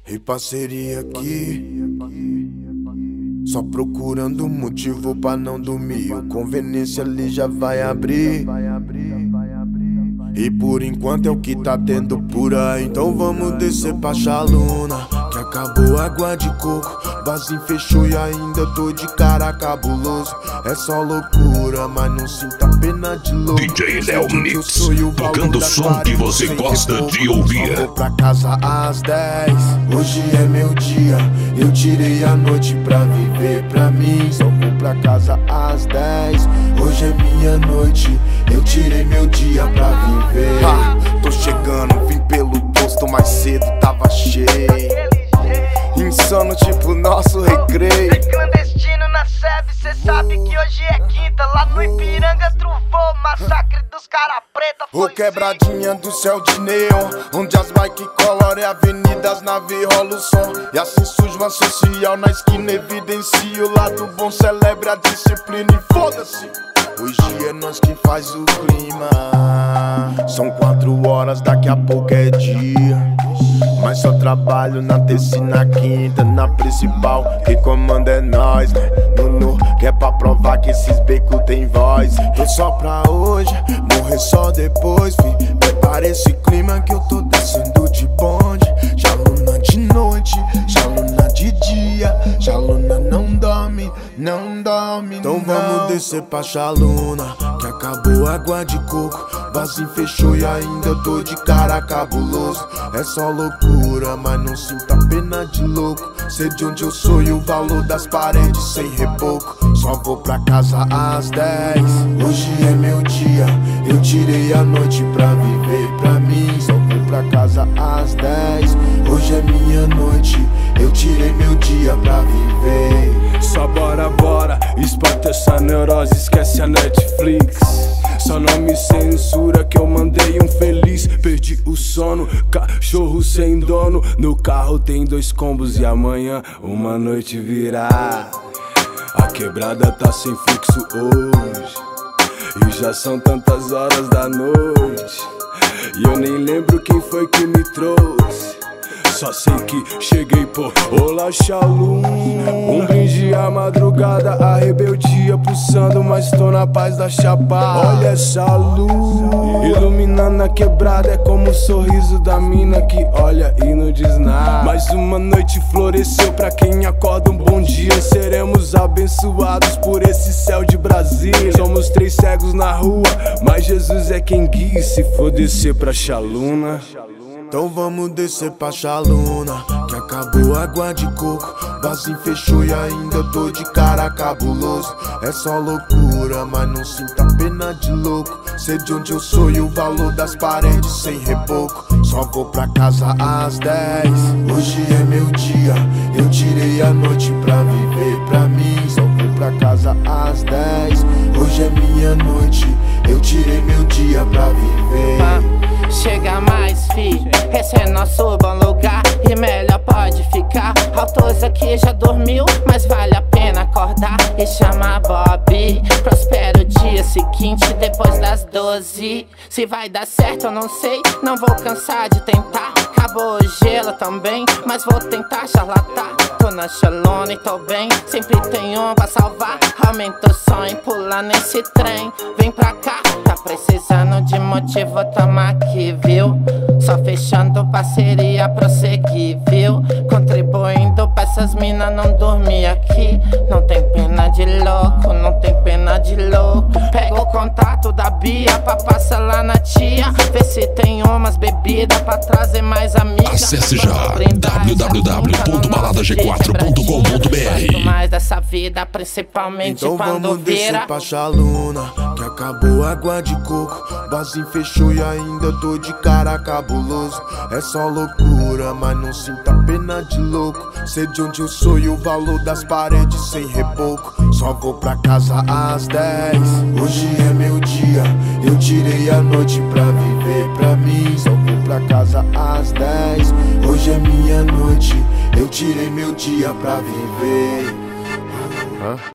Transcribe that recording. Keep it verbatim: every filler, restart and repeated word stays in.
E parceria aqui, só procurando motivo pra não dormir. O conveniência ali já vai abrir, e por enquanto é o que tá tendo por aí. Então vamos descer pra Chaluna, que acabou a água de coco. Barzinho fechou e ainda tô de cara cabuloso. É só loucura, mas não sinta pena de louco. D J Léo Mix, tocando o som que você gosta de ouvir. Vou pra casa às dez, hoje é meu dia. Eu tirei a noite pra viver pra mim. Só vou pra casa às dez, hoje é minha noite. Eu tirei meu dia pra viver. Ah, tô chegando, vim pelo posto mais cedo, tava cheio. Insano tipo nosso recreio. É clandestino na sebe, cê sabe que hoje é quinta. Lá no Ipiranga truvou, massacre dos cara preta. Ô quebradinha do céu de neon, onde as bike colorem avenidas, nave rola o som. E assim surge uma social na esquina, evidencia o lado bom, celebre a disciplina e foda-se. Hoje é nós que faz o clima. São quatro horas, daqui a pouco é dia. Mas só trabalho na terça e na quinta, na principal, quem comanda é nós, né? Nuno, que é pra provar que esses becos tem voz. Tô só pra hoje, morrer só depois, fi. Prepara esse clima que eu tô descendo de bonde. Chaluna de noite, Chaluna de dia. Chaluna não dorme, não dorme. Então vamos descer pra Chaluna, que acabou a água de coco. Barzinho fechou e ainda tô de cara cabuloso. É só loucura, mas não sinta pena de louco. Sei de onde eu sou e o valor das paredes sem reboco. Só vou pra casa às dez, hoje é meu dia. Eu tirei a noite pra viver pra mim. Só vou pra casa às dez, hoje é minha noite. Eu tirei meu dia pra viver. Só bora, bora, espanta essa neurose, esquece a Netflix. Só não me censura que eu mandei um feliz. Perdi o sono, cachorro sem dono. No carro tem dois combos e amanhã uma noite virá. A quebrada tá sem fluxo hoje, e já são tantas horas da noite, e eu nem lembro quem foi que me trouxe. Só sei que cheguei por Olá Chaluna. Um brinde à madrugada, a rebeldia pulsando, mas tô na paz da chapada. Olha essa luz iluminando a quebrada, é como o sorriso da mina que olha e não diz nada. Mais uma noite floresceu pra quem acorda um bom dia. Seremos abençoados por esse céu de Brasília. Somos três cegos na rua, mas Jesus é quem guia. Se for descer pra Chaluna, então vamos descer pra Chaluna, que acabou a água de coco. Barzinho fechou e ainda tô de cara cabuloso. É só loucura, mas não sinta pena de louco. Sei de onde eu sou e o valor das paredes sem reboco. Só vou pra casa às dez, hoje é meu dia. Eu tirei a noite pra viver pra mim. Só vou pra casa às dez, hoje é minha noite. Eu tirei meu dia pra viver. Chega mais, fi, esse é nosso bom lugar, e melhor pode ficar. Autores aqui já dormiu, mas vale a pena acordar e chamar Bob. Prospera o dia seguinte, depois das doze. Se vai dar certo eu não sei, não vou cansar de tentar. Acabou o gelo também, mas vou tentar charlatar. Tô na Chaluna e tô bem, sempre tem um pra salvar. Aumenta o som e pula nesse trem. Vem pra cá, tá precisando de motivo, tamo aqui, viu? Só fechando parceria, prosseguir, viu? Contribuindo pra essas minas não dormir aqui. Não tem pena de louco, não tem pena de louco. Pega o contato da Bia pra passar lá na tia. Vê se tem umas bebidas pra trazer mais amigas. Acesse já w w w ponto balada g quatro ponto com ponto b r. Mais dessa vida, principalmente então quando vamos vira. descer pra Chaluna, que acabou a água de coco. Barzinho fechou e ainda tô de cara cabuloso. É só loucura, mas não sinta pena de louco. Sei de onde eu sou e o valor das paredes sem reboco. Só vou pra casa às dez, hoje é meu dia. Eu tirei a noite pra viver pra mim. Só vou pra casa às dez, hoje é minha noite. Eu tirei meu dia pra viver. Hã?